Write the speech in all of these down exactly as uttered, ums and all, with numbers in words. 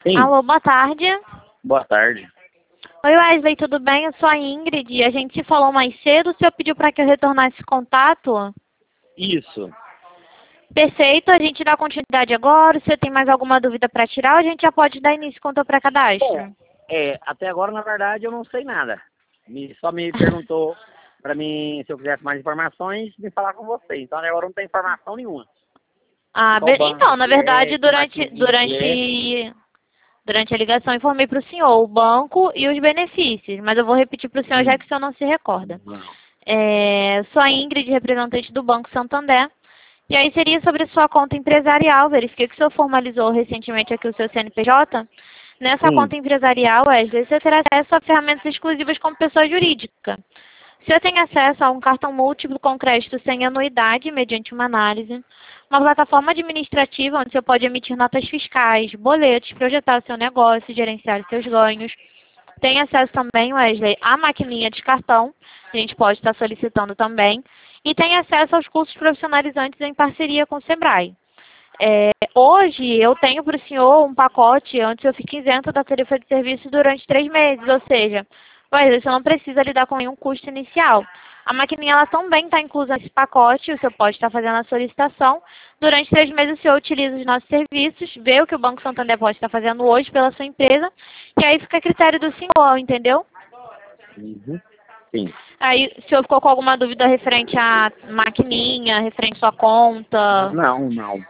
Sim. Alô, boa tarde. Boa tarde. Oi, Wesley, tudo bem? Eu sou a Ingrid. A gente se falou mais cedo. O senhor pediu para que eu retornasse esse contato? Isso. Perfeito. A gente dá continuidade agora. Se você tem mais alguma dúvida para tirar, a gente já pode dar início com o teu pré-cadastro. É, até agora, na verdade, eu não sei nada. Me, só me perguntou para mim se eu quisesse mais informações, me falar com você. Então, até agora não tem informação nenhuma. Ah, Qual be- banco então, na que é, verdade, que durante, maquininha que é. durante, durante a ligação, eu informei para o senhor o banco e os benefícios. Mas eu vou repetir para o senhor, já Hum. que o senhor não se recorda. Não. É, sou a Ingrid, representante do Banco Santander. E aí seria sobre a sua conta empresarial. Verifiquei que o senhor formalizou recentemente aqui o seu C N P J. Nessa Sim. conta empresarial, Wesley, você terá acesso a ferramentas exclusivas como pessoa jurídica. O senhor tem acesso a um cartão múltiplo com crédito sem anuidade, mediante uma análise, uma plataforma administrativa onde você pode emitir notas fiscais, boletos, projetar o seu negócio, gerenciar os seus ganhos. Tem acesso também, Wesley, à maquininha de cartão, a gente pode estar solicitando também, e tem acesso aos cursos profissionalizantes em parceria com o Sebrae. É, hoje eu tenho para o senhor um pacote onde eu fico isento da tarifa de serviço durante três meses, ou seja, Wesley, você não precisa lidar com nenhum custo inicial. A maquininha ela também está inclusa nesse pacote, o senhor pode estar fazendo a solicitação. Durante três meses o senhor utiliza os nossos serviços, vê o que o Banco Santander pode estar fazendo hoje pela sua empresa, e aí fica a critério do senhor, entendeu? Uhum. Sim. Aí, o senhor ficou com alguma dúvida referente à maquininha, referente à sua conta? Não, não.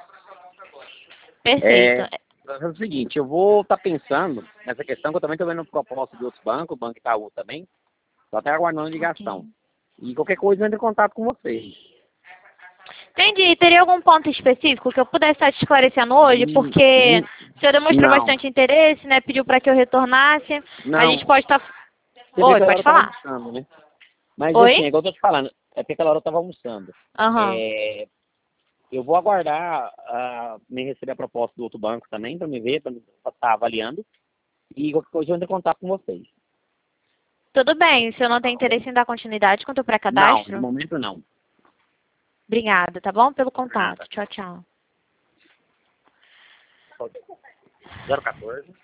Perfeito. É, é o seguinte, eu vou estar pensando nessa questão, que eu também estou vendo proposta de outros bancos, o Banco Itaú também. Estou até aguardando ligação. Ok. E qualquer coisa eu entro em contato com vocês. Entendi. Teria algum ponto específico que eu pudesse estar te esclarecendo hoje? Hum, Porque hum, o senhor demonstrou Não, bastante interesse, né? Pediu para que eu retornasse. A gente não. pode estar... Você vê que Oi, aquela hora pode eu estava falar. almoçando, né? Mas Oi? assim, é igual eu tô te falando, é porque aquela hora eu estava almoçando. Aham. É, eu vou aguardar a, me receber a proposta do outro banco também, para me ver, para estar avaliando. E qualquer coisa eu entro em contato com vocês. Tudo bem. O senhor não tem interesse em dar continuidade quanto ao Não, no pré-cadastro? momento não. Obrigada, tá bom? Pelo contato. Nada. Tchau, tchau. zero quatorze